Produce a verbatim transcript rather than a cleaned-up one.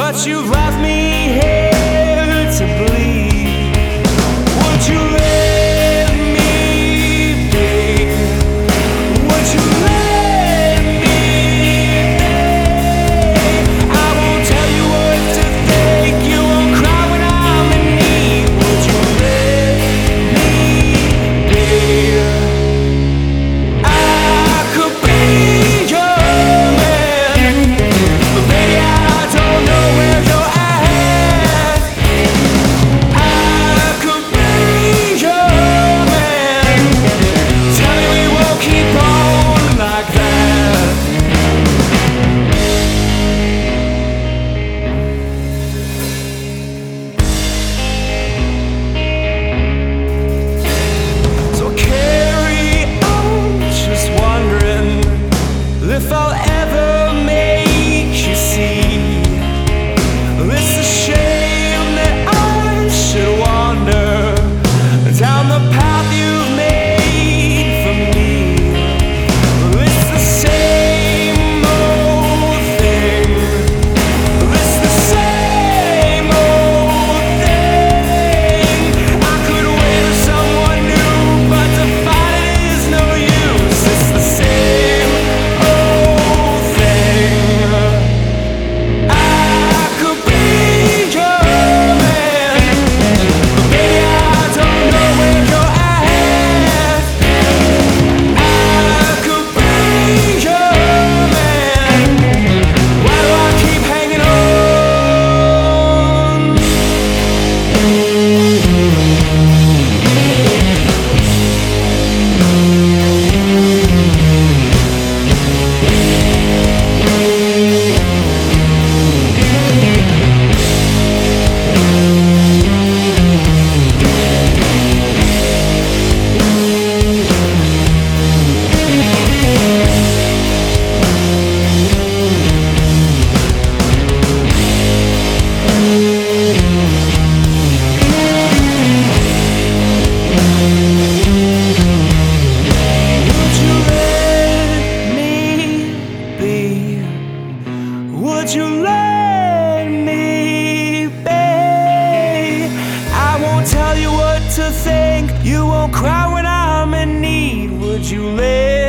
but you've left me here to bleed. Would you let me be? Would you let me be? I won't tell you what to think, you won't cry when I'm in need. Would you let me be? I could be your man, but baby I don't know where you're at. I could be your man, tell me we won't keep on like that. So carry on, just wondering if I'll ever make you see. It's a shame that I should wander down the path you've made for me. It's the same old thing. It's the same old thing. I could wait for someone new, but to fight it is no use. It's the same old thing. I could be your man, but baby I don't know where you're at. I could be your man, why do I keep hanging on? Would you let me be? Would you let me be? I won't tell you what to think, you won't cry when I'm in need. Would you let